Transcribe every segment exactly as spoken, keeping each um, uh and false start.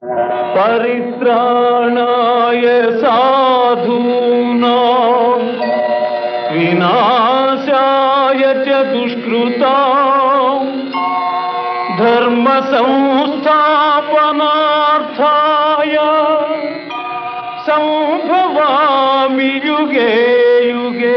పరిత్రాణాయ సాధూనాం వినాశాయ చ దుష్కృతాం ధర్మ సంస్థాపనార్థాయ సంభవామి యుగే యుగే.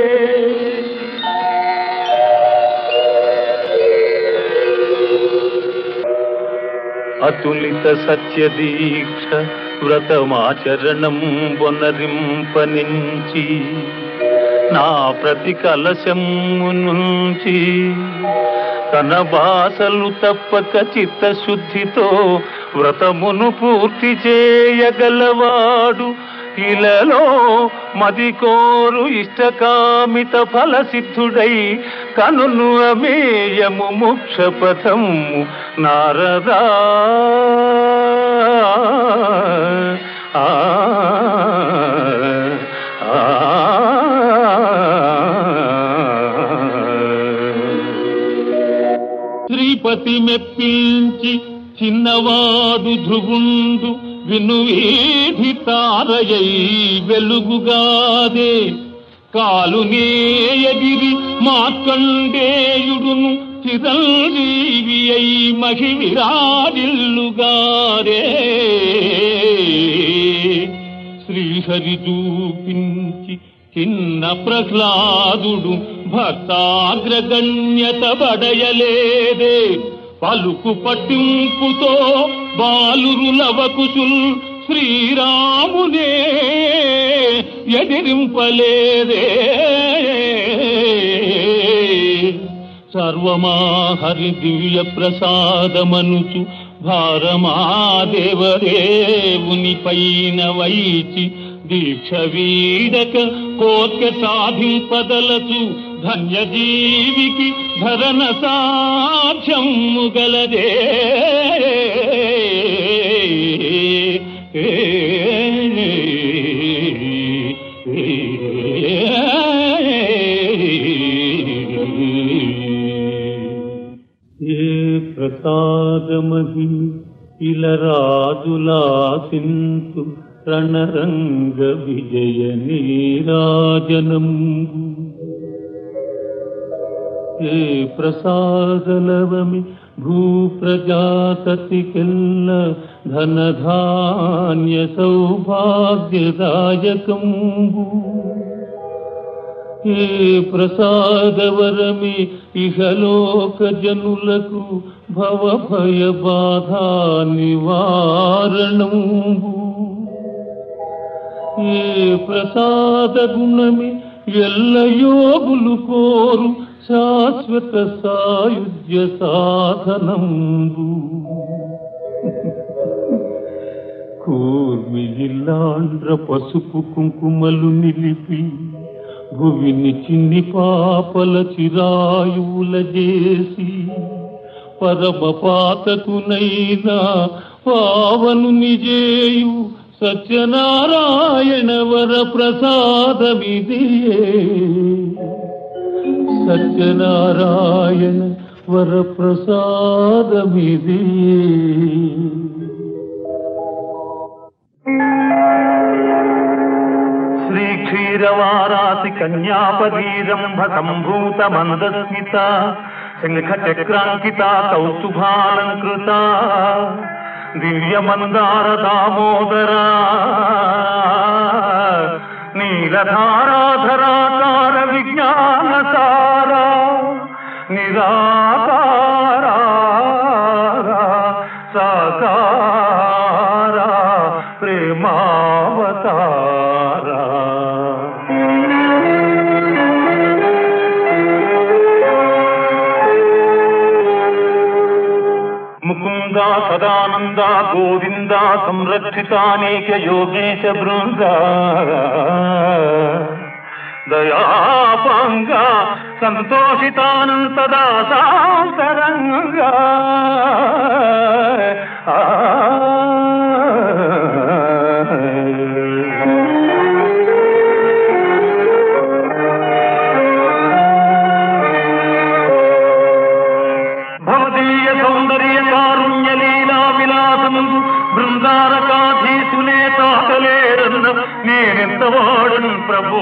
అతులిత సత్యదీక్ష వ్రతమాచరణం బొనరింపనించి నా ప్రతి కలశము నుంచి తన బాసలు తప్పక చిత్తశుద్ధితో వ్రతమును పూర్తి చేయగలవాడు ఇలలో మది కోరు ఇష్టకామిత ఫలసిద్ధుడై కనును అమేయము మోక్షపథము నారదా. ఆ శ్రీపతి మెప్పించి చిన్నవాడు ధ్రువుండు వినువీధి తారయై వెలుగుగాదే కాలునే ఎగిరి మార్కండేయుడును చిరంజీవి అయి మహివిరాడిల్లుగారే. శ్రీహరి చూపించి చిన్న ప్రహ్లాదుడు భక్తాగ్రగణ్యత బడయలేదే పలుకు పట్టింపుతో బాలురు లవకుశుల్ శ్రీరామునే ఎదిరింపలేదే. సర్వమా హరి దివ్య ప్రసాదమనుచు భారమా దేవదేవుని పైన వైచి దీక్ష వీడక కోర్క సాధింపదలచు ధన్యజీవికి ధరణ సాధ్యము గలదే. ఏ ప్రసాదమహి ఇలరాజులాసింతు రణరంగ విజయ నీరాజనంబు ఏ ప్రసాదలవమి భూప్రజాతతికెల్ల ధనధాన్య సౌభాగ్యదాయకంబు ఏ ప్రసాదవరమి ఇహలోక జనులకు భవభయ బాధా నివారణంబు ఏ ప్రసాద గుణమి ఎల్ల యోగులు కోరు శాశ్వత సాయుధ్య సాధనంబు కూర్మి జిల్లాంధ్ర పసుపు కుంకుమలు నిలిపి భువిని చిన్ని పాపల చిరాయువుల చేసి పరమ పాతకునైనా పావను నిజేయు సత్యనారాయణ వర ప్రసాదమిదియే. సత్యనారాయణ వర ప్రసాదమిదియే. శ్రీక్షీరవారాసి కన్యాపదీరంభ సంభూత మందస్మిత శంఖ చక్రాంకిత కౌస్తుభాలంకృత దివ్య మందార దామోదరా నీలధారాధరాకార విజ్ఞాన సారా నిరాకారా సాకారా ప్రేమావతారా. ముకుంద సదానంద గోవింద సంరక్షితానేక యోగేశ బృంద దయాపాంగ సంతోషితానంతదాసాంతరంగ భవదీయ సౌందర్య కారుణ్య లీలా విలాసము బృంద నేనెంత వాడను ప్రభో.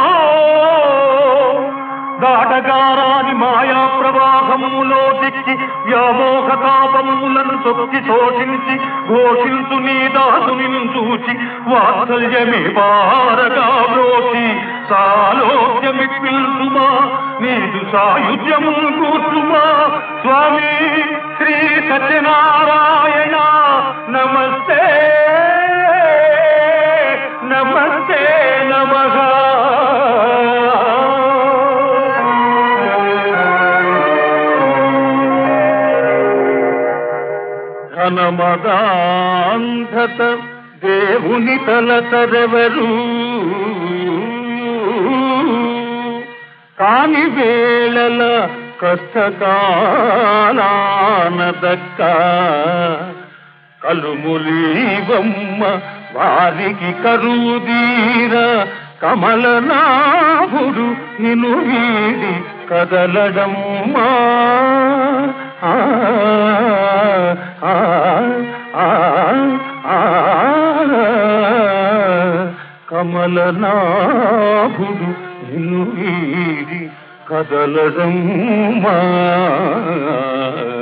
దాటగారాని మాయా ప్రవాహములో దిక్కి వ్యామోహ తాపములను తొక్కి శోషించి ఘోషించు నీ దాసుని చూచి వాత్సల్యమే పారగా బ్రోచి సాలోక్యమి పిల్చుమా నీదు సాయుధ్యము కూర్చుమా స్వామి శ్రీ సత్యనారాయణ నమస్తే నమస్తే నమః. ఘనమదాంధత దేవుని తలతరెవరు కాని వేళల కష్టకాలాన దక్క కలుములీవమ్మ వారికి కరుదీర కమలనాభుడు నిను వీడి కదలడమ్మా. కమలనాభుడు నిన్ను వీడి కదలడమ్మా.